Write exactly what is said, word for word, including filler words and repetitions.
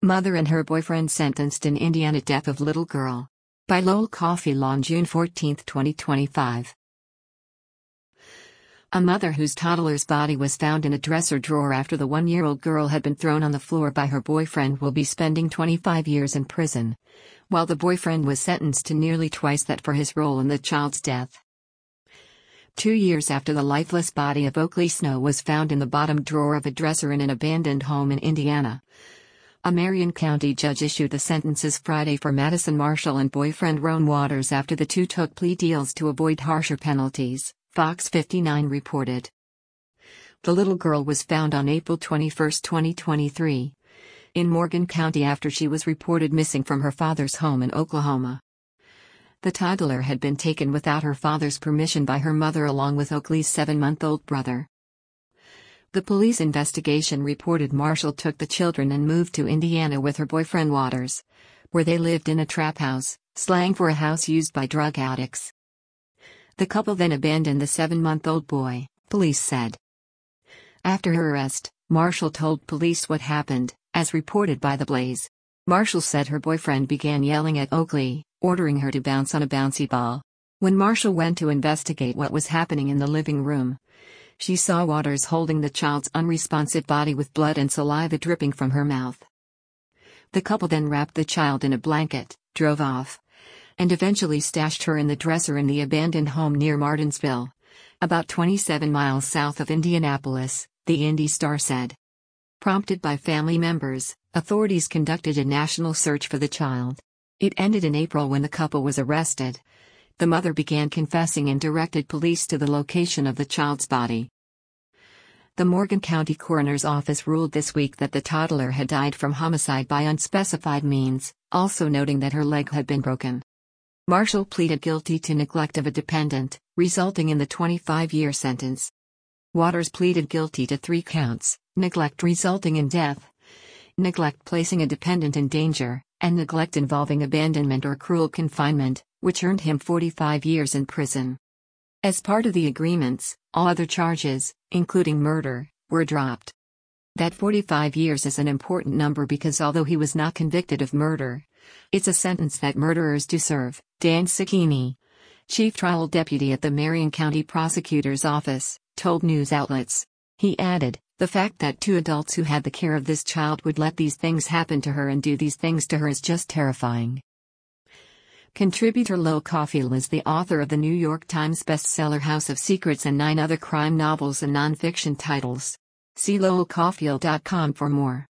Mother and her boyfriend sentenced in Indiana. Death of little girl. By Lowell Cauffiel on June fourteenth, twenty twenty-five. A mother whose toddler's body was found in a dresser drawer after the one-year-old girl had been thrown on the floor by her boyfriend will be spending twenty-five years in prison, while the boyfriend was sentenced to nearly twice that for his role in the child's death. Two years after the lifeless body of Oakley Snow was found in the bottom drawer of a dresser in an abandoned home in Indiana, a Marion County judge issued the sentences Friday for Madison Marshall and boyfriend Roan Waters after the two took plea deals to avoid harsher penalties, Fox fifty-nine reported. The little girl was found on April twenty-first, twenty twenty-three, in Morgan County after she was reported missing from her father's home in Oklahoma. The toddler had been taken without her father's permission by her mother along with Oakley's seven-month-old brother. The police investigation reported Marshall took the children and moved to Indiana with her boyfriend Waters, where they lived in a trap house, slang for a house used by drug addicts. The couple then abandoned the seven-month-old boy, police said. After her arrest, Marshall told police what happened, as reported by The Blaze. Marshall said her boyfriend began yelling at Oakley, ordering her to bounce on a bouncy ball. When Marshall went to investigate what was happening in the living room, she saw Waters holding the child's unresponsive body with blood and saliva dripping from her mouth. The couple then wrapped the child in a blanket, drove off, and eventually stashed her in the dresser in the abandoned home near Martinsville, about twenty-seven miles south of Indianapolis, the Indy Star said. Prompted by family members, authorities conducted a national search for the child. It ended in April when the couple was arrested. The mother began confessing and directed police to the location of the child's body. The Morgan County Coroner's Office ruled this week that the toddler had died from homicide by unspecified means, also noting that her leg had been broken. Marshall pleaded guilty to neglect of a dependent, resulting in the twenty-five-year sentence. Waters pleaded guilty to three counts: neglect resulting in death, neglect placing a dependent in danger, and neglect involving abandonment or cruel confinement, which earned him forty-five years in prison. As part of the agreements, all other charges, including murder, were dropped. That forty-five years is an important number because although he was not convicted of murder, it's a sentence that murderers do serve, Dan Cicchini, chief trial deputy at the Marion County Prosecutor's Office, told news outlets. He added, "The fact that two adults who had the care of this child would let these things happen to her and do these things to her is just terrifying." Contributor Lowell Cauffiel is the author of the New York Times bestseller House of Secrets and nine other crime novels and nonfiction titles. See lowell cauffiel dot com for more.